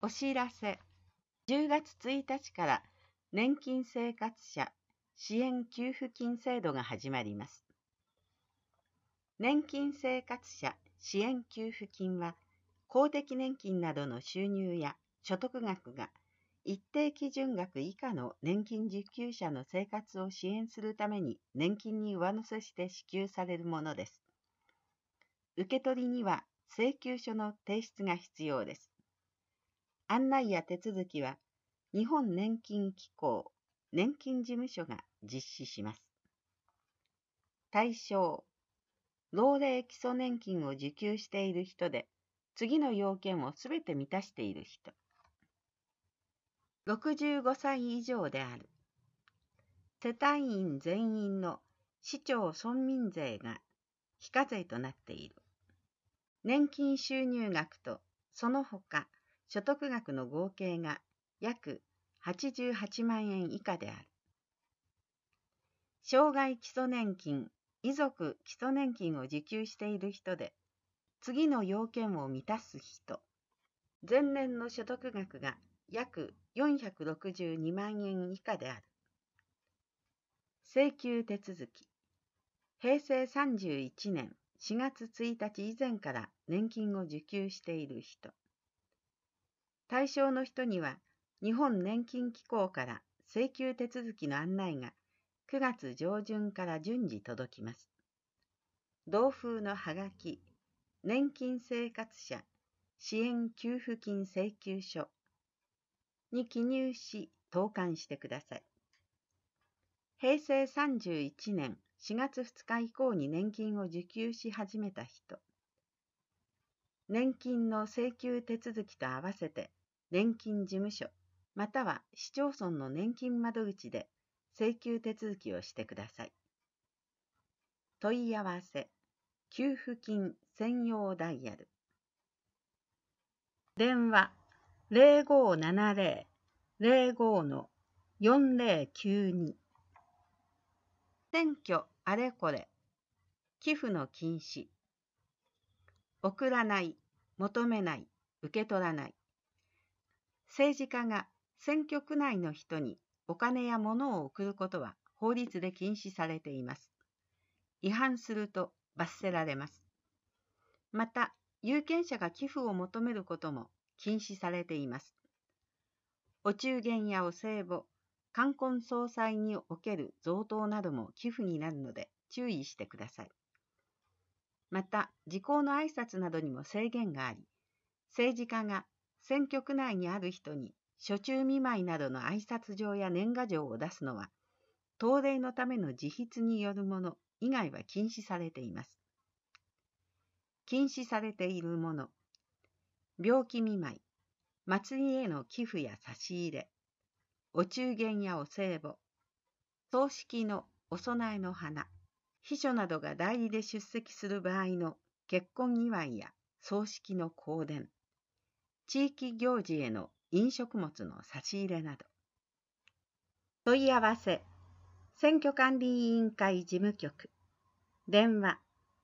お知らせ。10月1日から年金生活者支援給付金制度が始まります。年金生活者支援給付金は、公的年金などの収入や所得額が一定基準額以下の年金受給者の生活を支援するために年金に上乗せして支給されるものです。受け取りには請求書の提出が必要です。案内や手続きは日本年金機構年金事務所が実施します。対象、老齢基礎年金を受給している人で、次の要件をすべて満たしている人。65歳以上である。世帯員全員の市町村民税が非課税となっている。年金収入額とその他所得額の合計が約88万円以下である。障害基礎年金、遺族基礎年金を受給している人で、次の要件を満たす人。前年の所得額が約462万円以下である。請求手続き。平成31年4月1日以前から年金を受給している人。対象の人には、日本年金機構から請求手続きの案内が9月上旬から順次届きます。同封のはがき、年金生活者支援給付金請求書に記入し投函してください。平成31年4月2日以降に年金を受給し始めた人。年金の請求手続きと合わせて、年金事務所または市町村の年金窓口で請求手続きをしてください。問い合わせ、給付金専用ダイヤル。電話0570-05-4092。選挙あれこれ、寄付の禁止。送らない、求めない、受け取らない。政治家が選挙区内の人にお金や物を送ることは法律で禁止されています。違反すると罰せられます。また、有権者が寄付を求めることも禁止されています。お中元やお歳暮、冠婚葬祭における贈答なども寄付になるので注意してください。また、時効の挨拶などにも制限があり、政治家が選挙区内にある人に暑中見舞いなどの挨拶状や年賀状を出すのは、当礼のための自筆によるもの以外は禁止されています。禁止されているもの、病気見舞い、祭りへの寄付や差し入れ、お中元やお歳暮、葬式のお供えの花、秘書などが代理で出席する場合の結婚祝いや葬式の香典、地域行事への飲食物の差し入れなど。問い合わせ、選挙管理委員会事務局、電話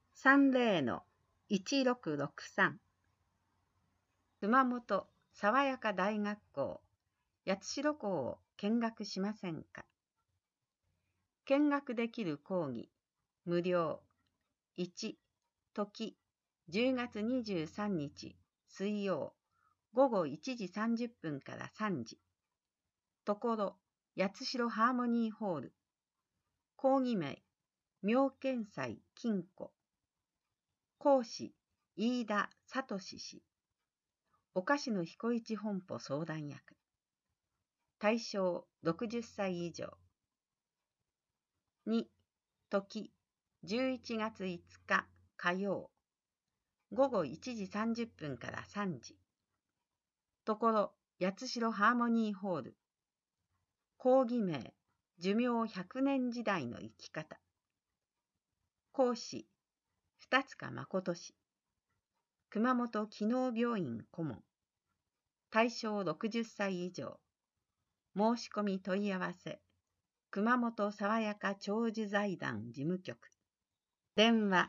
30-1663。熊本爽やか大学校、八代校を見学しませんか。見学できる講義、無料。1、時、10月23日、水曜、午後1時30分から3時。ところ、八代ハーモニーホール。講義名、妙見祭金庫。講師、飯田聡氏。お菓子の彦一本舗相談役。対象60歳以上。2、時、11月5日火曜、午後1時30分から3時。ところ、八代ハーモニーホール。講義名、寿命100年時代の生き方。講師、二塚誠氏。熊本機能病院顧問。対象60歳以上。申し込み問い合わせ。熊本爽やか長寿財団事務局。電話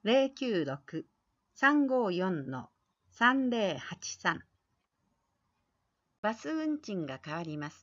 096-354-3083。 バス運賃が変わります。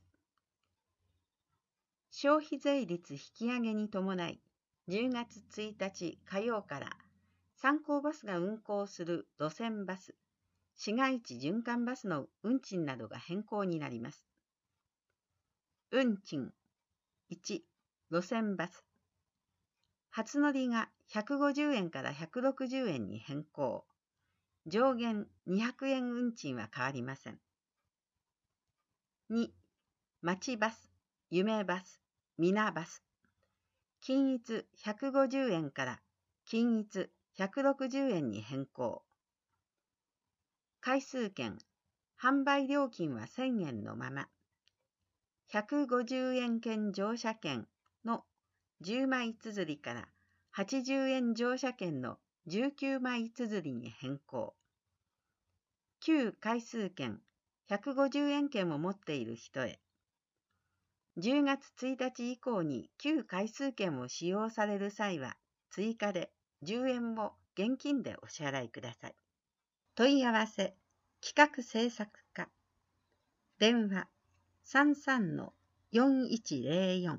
消費税率引き上げに伴い、10月1日火曜から観光バスが運行する路線バス、市街地循環バスの運賃などが変更になります。運賃1、路線バス。初乗りが150円から160円に変更。上限200円運賃は変わりません。2、町バス、夢バス、みなバス。均一150円から均一160円に変更。回数券、販売料金は1000円のまま。150円券乗車券の10枚綴りから80円乗車券の19枚綴りに変更。旧回数券、150円券を持っている人へ。10月1日以降に旧回数券を使用される際は、追加で10円を現金でお支払いください。問い合わせ、企画制作課。電話、33-4104。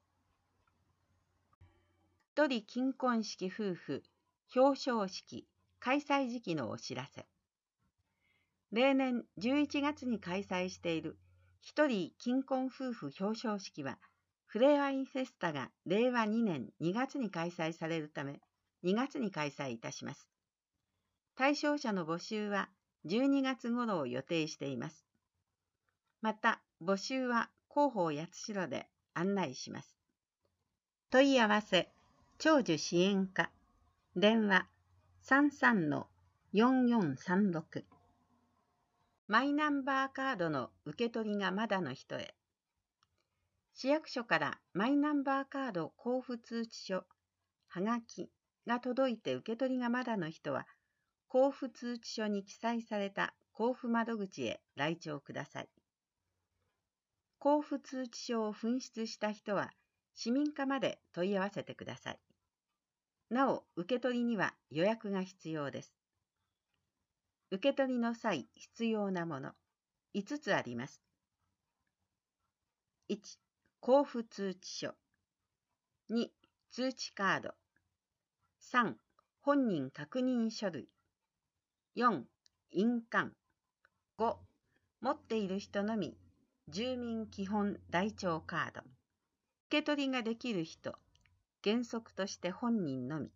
一人金婚式夫婦、表彰式、開催時期のお知らせ。例年11月に開催している一人金婚夫婦表彰式は、フレアイフェスタが令和2年2月に開催されるため、2月に開催いたします。対象者の募集は12月頃を予定しています。また、募集は広報八代で案内します。問い合わせ、長寿支援課。電話、33-4436。マイナンバーカードの受け取りがまだの人へ。市役所からマイナンバーカード交付通知書、はがきが届いて受け取りがまだの人は、交付通知書に記載された交付窓口へ来庁ください。交付通知書を紛失した人は、市民課まで問い合わせてください。なお、受け取りには予約が必要です。受け取りの際必要なもの、5つあります。1、交付通知書。2、通知カード。3、本人確認書類。4、印鑑。5、持っている人のみ、住民基本台帳カード。受け取りができる人、原則として本人のみ。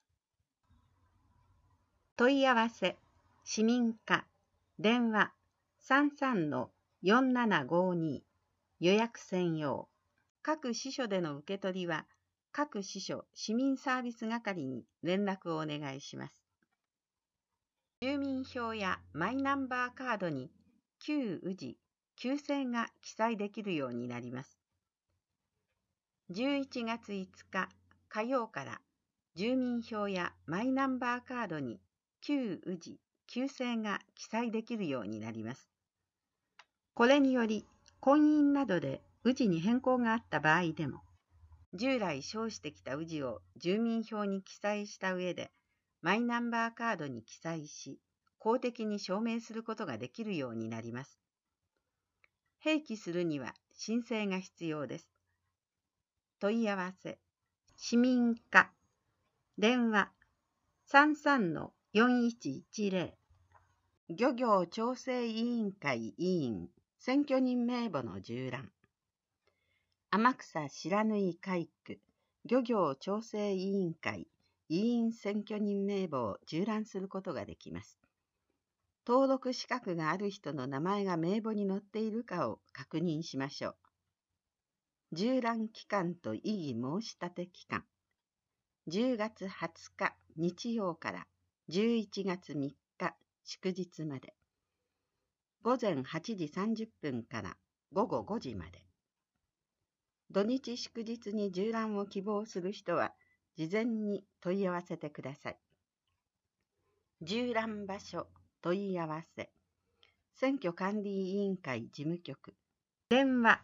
問い合わせ、市民課、電話、33-4752、予約専用。各支所での受け取りは、各支所市民サービス係に連絡をお願いします。住民票やマイナンバーカードに旧氏、旧姓が記載できるようになります。11月5日火曜から住民票やマイナンバーカードに旧氏、旧姓が記載できるようになります。これにより、婚姻などで氏に変更があった場合でも、従来生してきた氏を住民票に記載した上で、マイナンバーカードに記載し、公的に証明することができるようになります。併記するには申請が必要です。問い合わせ、市民課、電話、33-4110。漁業調整委員会委員、選挙人名簿の縦覧。天草白縫海区漁業調整委員会委員選挙人名簿を縦覧することができます。登録資格がある人の名前が名簿に載っているかを確認しましょう。縦覧期間と異議申し立て期間。10月20日日曜から11月3日祝日まで。午前8時30分から午後5時まで。土日祝日に縦覧を希望する人は、事前に問い合わせてください。縦覧場所問い合わせ。選挙管理委員会事務局。電話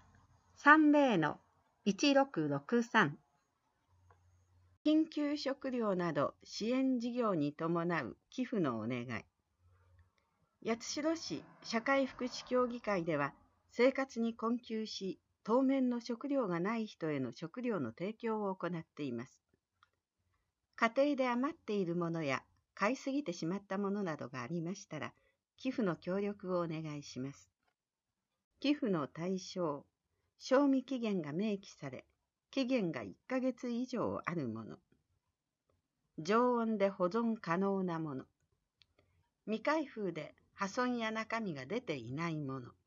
30-1663。緊急食料など支援事業に伴う寄付のお願い。 八代市社会福祉協議会では、生活に困窮し、当面の食料がない人への食料の提供を行っています。家庭で余っているものや買いすぎてしまったものなどがありましたら、寄付の協力をお願いします。寄付の対象、賞味期限が明記され、期限が1ヶ月以上あるもの、常温で保存可能なもの、未開封で破損や中身が出ていないもの。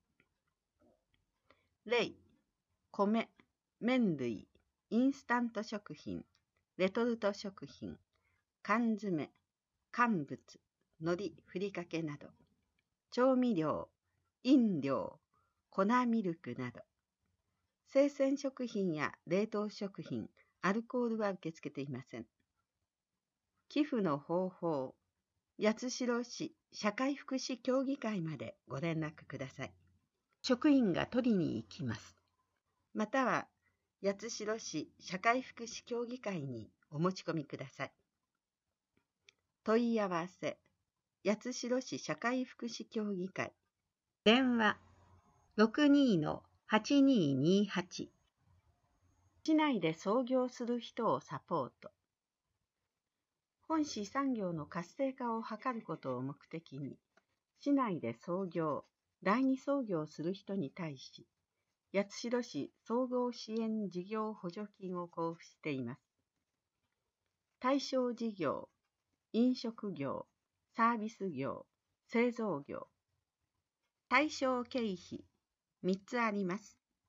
例、米、麺類、インスタント食品、レトルト食品、缶詰、乾物、海苔、ふりかけなど、調味料、飲料、粉ミルクなど、生鮮食品や冷凍食品、アルコールは受け付けていません。寄付の方法、八代市社会福祉協議会までご連絡ください。職員が取りに行きます。または、八代市社会福祉協議会にお持ち込みください。問い合わせ、八代市社会福祉協議会。電話、62-8228。市内で創業する人をサポート。本市産業の活性化を図ることを目的に、市内で創業、第二創業する人に対し、八代市総合支援事業補助金を交付しています。対象事業、飲食業、サービス業、製造業。対象経費、3つあります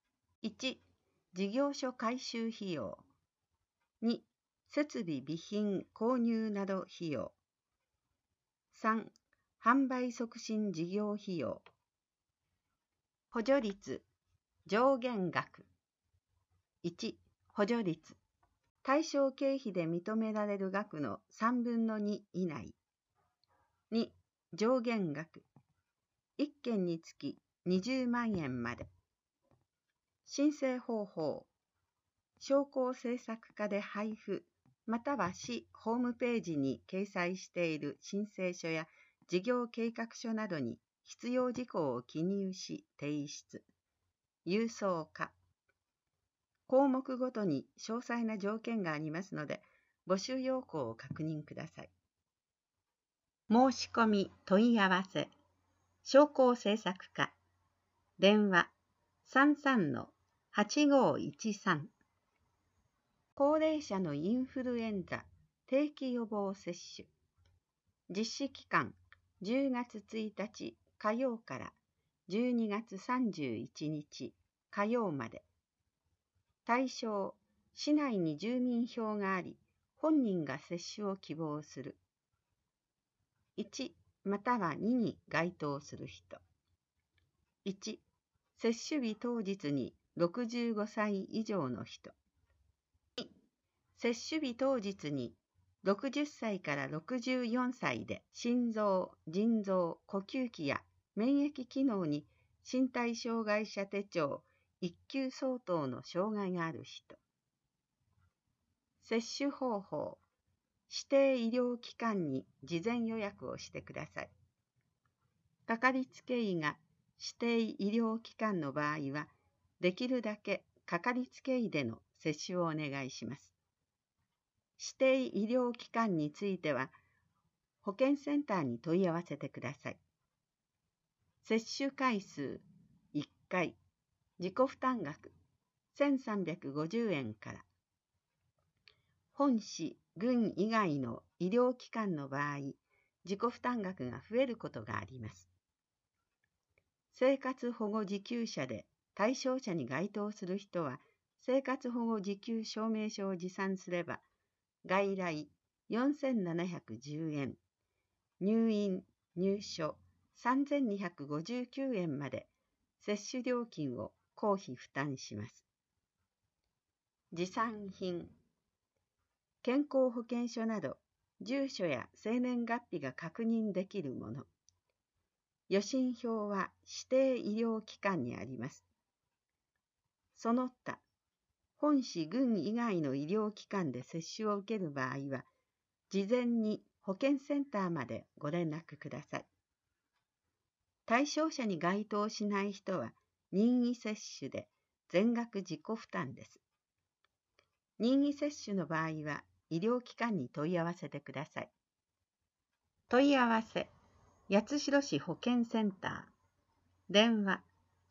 。1、事業所改修費用。2、設備備品購入など費用。3、販売促進事業費用。補助率、上限額。1、補助率。対象経費で認められる額の3分の2以内。2、上限額。1件につき20万円まで。申請方法。商工制作課で配布、または市ホームページに掲載している申請書や事業計画書などに必要事項を記入し提出。郵送課。項目ごとに詳細な条件がありますので、募集要項を確認ください。申し込み問い合わせ。商工制作課。電話 33-8513。高齢者のインフルエンザ定期予防接種。実施期間10月1日火曜から12月31日火曜まで。対象、市内に住民票があり、本人が接種を希望する。1または2に該当する人。1、接種日当日に65歳以上の人。2、接種日当日に60歳から64歳で心臓、腎臓、呼吸器や免疫機能に身体障害者手帳1級相当の障害がある人。接種方法。指定医療機関に事前予約をしてください。かかりつけ医が指定医療機関の場合は、できるだけかかりつけ医での接種をお願いします。指定医療機関については、保健センターに問い合わせてください。接種回数1回、自己負担額1350円から。本市、郡以外の医療機関の場合、自己負担額が増えることがあります。生活保護受給者で対象者に該当する人は、生活保護受給証明書を持参すれば、外来4710円、入院・入所3259円まで接種料金を公費負担します。持参品。健康保険証など、住所や生年月日が確認できるもの。予診票は指定医療機関にあります。その他、本市郡以外の医療機関で接種を受ける場合は、事前に保健センターまでご連絡ください。 対象者に該当しない人は任意接種で全額自己負担です。任意接種の場合は医療機関に問い合わせてください。問い合わせ、八代市保健センター、電話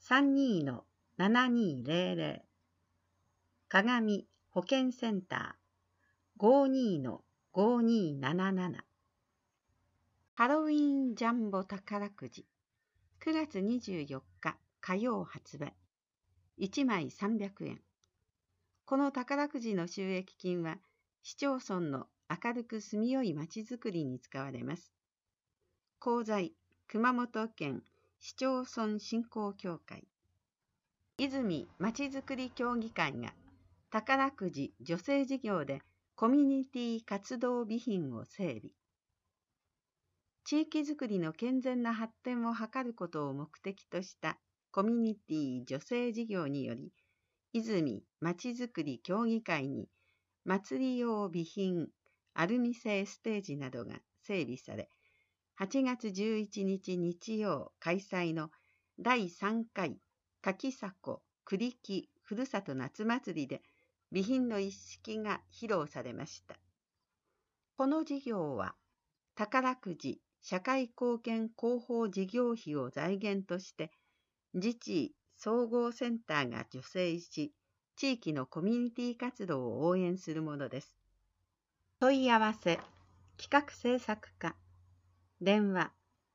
32-7200、鏡保健センター 52-5277。ハロウィーンジャンボ宝くじ、9月24日火曜発売、1枚300円。この宝くじの収益金は、市町村の明るく住みよいまちづくりに使われます。功罪、熊本県市町村振興協会。泉まちづくり協議会が、宝くじ助成事業でコミュニティ活動備品を整備。地域づくりの健全な発展を図ることを目的としたコミュニティ助成事業により、泉まちづくり協議会に祭り用備品、アルミ製ステージなどが整備され、8月11日日曜開催の第3回柿迫栗木ふるさと夏祭りで備品の一式が披露されました。この事業は宝くじ社会貢献広報事業費を財源として自治総合センターが助成し、地域のコミュニティ活動を応援するものです。問い合わせ、企画制作課、電話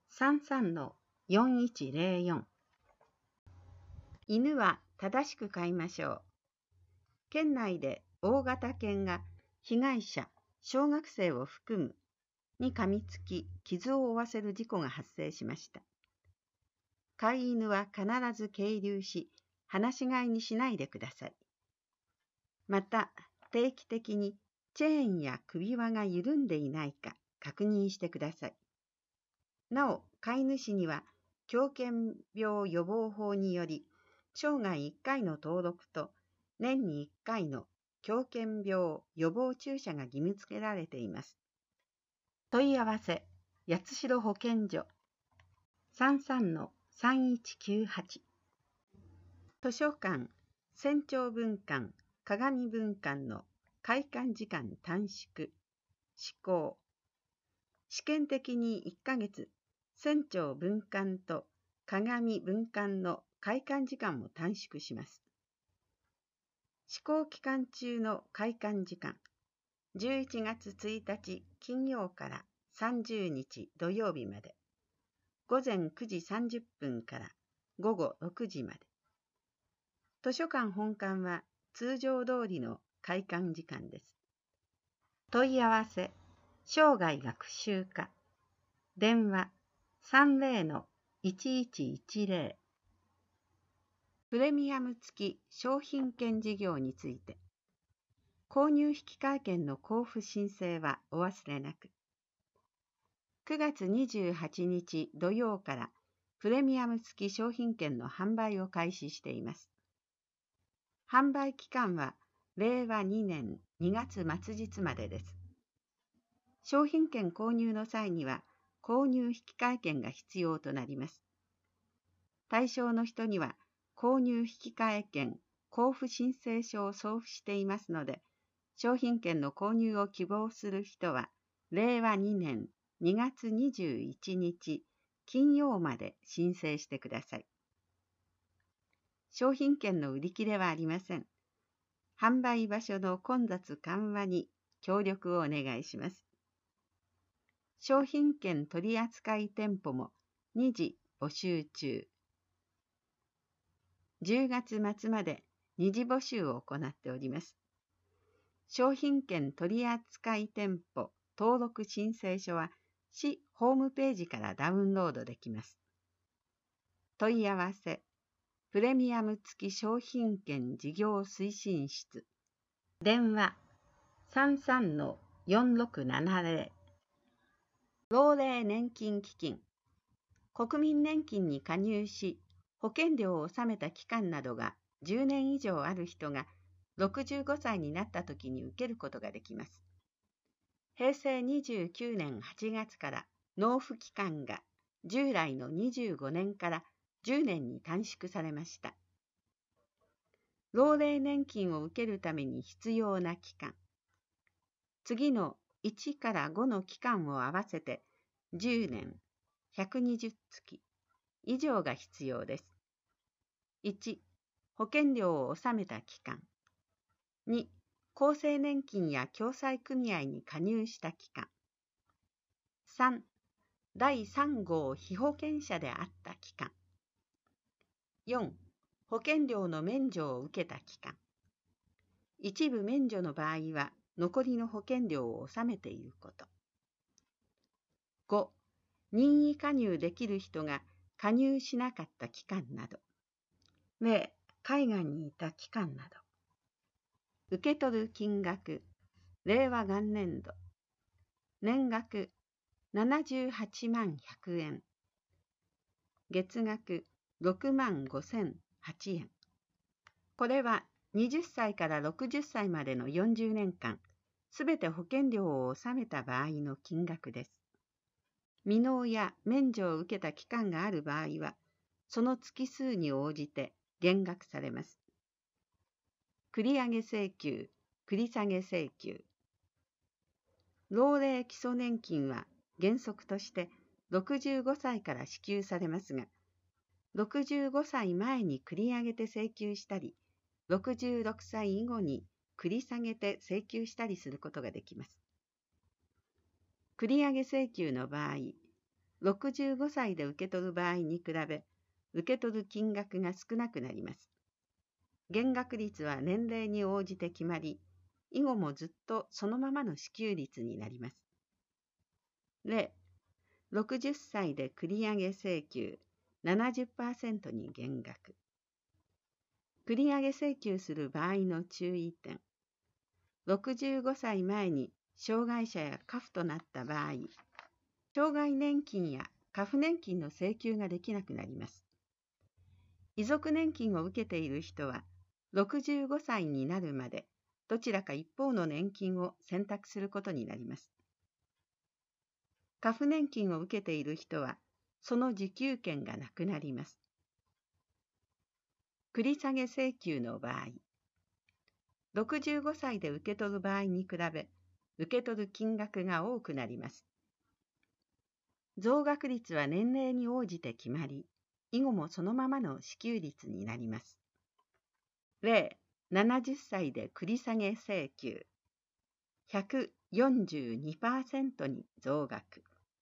33-4104。犬は正しく飼いましょう。県内で大型犬が被害者、小学生を含むに噛みつき傷を負わせる事故が発生しました。飼い犬は必ず係留し、放し飼いにしないでください。また、定期的にチェーンや首輪が緩んでいないか確認してください。なお、飼い主には狂犬病予防法により、生涯1回の登録と年に1回の狂犬病予防注射が義務付けられています。問い合わせ、八代保健所 33-3198。図書館、仙長文館、鏡文館の開館時間短縮、施行。試験的に1ヶ月、仙長文館と鏡文館の開館時間を短縮します。施行期間中の開館時間、11月1日金曜から30日土曜日まで、午前9時30分から午後6時まで。図書館本館は通常通りの開館時間です。問い合わせ、生涯学習課、電話 30-1110。プレミアム付き商品券事業について、購入引換券の交付申請はお忘れなく。9月28日土曜からプレミアム付き商品券の販売を開始しています。販売期間は令和2年2月末日までです。商品券購入の際には購入引換券が必要となります。対象の人には購入引換券交付申請書を送付していますので、商品券の購入を希望する人は令和2年2月21日金曜まで申請してください。商品券の売り切れはありません。販売場所の混雑緩和に協力をお願いします。商品券取扱店舗も2次募集中。10月末まで2次募集を行っております。商品券取扱店舗登録申請書は市ホームページからダウンロードできます。問い合わせ、プレミアム付き商品券事業推進室、電話 33-4670。老齢年金基金、国民年金に加入し、保険料を納めた期間などが10年以上ある人が65歳になった時に受けることができます。平成29年8月から納付期間が従来の25年から10年に短縮されました。老齢年金を受けるために必要な期間。次の1から5の期間を合わせて10年、120月以上が必要です。1、保険料を納めた期間。2、厚生年金や共済組合に加入した期間。3、第3号被保険者であった期間。4、保険料の免除を受けた期間。一部免除の場合は残りの保険料を納めていること。5、任意加入できる人が加入しなかった期間など。例、海外にいた期間など。受け取る金額、令和元年度。年額78万100円。月額6万5008円。これは20歳から60歳までの40年間、すべて保険料を納めた場合の金額です。未納や免除を受けた期間がある場合は、その月数に応じて減額されます。繰上請求、繰下請求。老齢基礎年金は原則として65歳から支給されますが、65歳前に繰り上げて請求したり、66歳以後に繰り下げて請求したりすることができます。繰り上げ請求の場合、65歳で受け取る場合に比べ、受け取る金額が少なくなります。減額率は年齢に応じて決まり、以後もずっとそのままの支給率になります。例、60歳で繰り上げ請求 70% に減額。繰り上げ請求する場合の注意点。65歳前に障害者や過付となった場合、障害年金や過付年金の請求ができなくなります。遺族年金を受けている人は、65歳になるまでどちらか一方の年金を選択することになります。過付年金を受けている人は、その受給権がなくなります。繰り下げ請求の場合、65歳で受け取る場合に比べ、受け取る金額が多くなります。増額率は年齢に応じて決まり、以後もそのままの支給率になります。例、70歳で繰り下げ請求、142% に増額。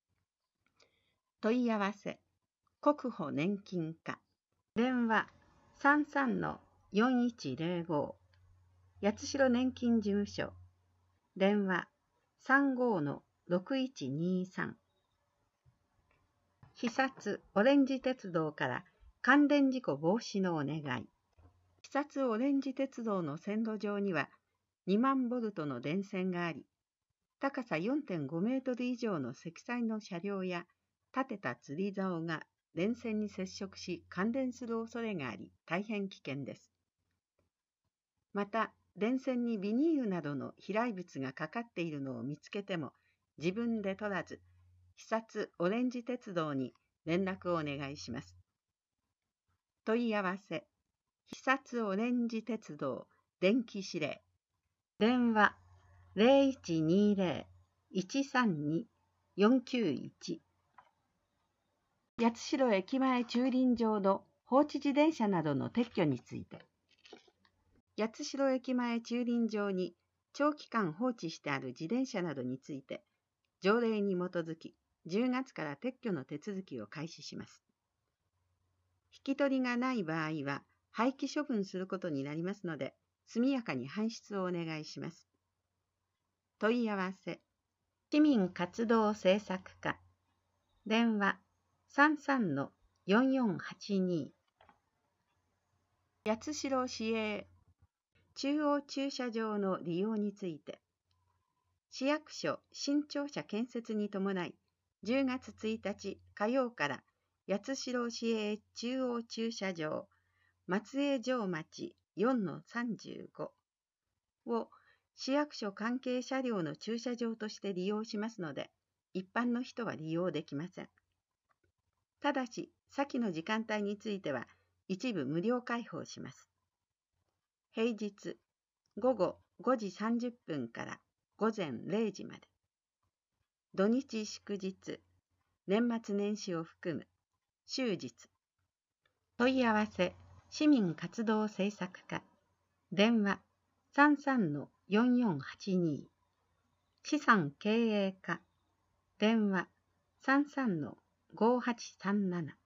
問い合わせ、国保年金課。電話33-4105。八代年金事務所。電話35-6123。肥薩オレンジ鉄道から関連事故防止のお願い。肥薩オレンジ鉄道の線路上には2万ボルトの電線があり、高さ 4.5 メートル以上の積載の車両や立てた吊り竿が電線に接触し感電する恐れがあり、大変危険です。また、電線にビニールなどの飛来物がかかっているのを見つけても、自分で取らず、肥薩オレンジ鉄道に連絡をお願いします。問い合わせ、肥薩オレンジ鉄道電気指令。電話0120-132-491。八代駅前駐輪場の放置自転車などの撤去について。八代駅前駐輪場に長期間放置してある自転車などについて、条例に基づき10月から撤去の手続きを開始します。引き取りがない場合は廃棄処分することになりますので、速やかに搬出をお願いします。問い合わせ、市民活動政策課。電話33-4482。八代市営中央駐車場の利用について、市役所新庁舎建設に伴い、10月1日火曜から八代市営中央駐車場松江城町 4-35 を市役所関係車両の駐車場として利用しますので、一般の人は利用できません。 ただし、先の時間帯については一部無料開放します。平日午後5時30分から午前0時まで。土日祝日、年末年始を含む終日。問い合わせ、市民活動政策課。電話33-4482。資産経営課。電話33-5837。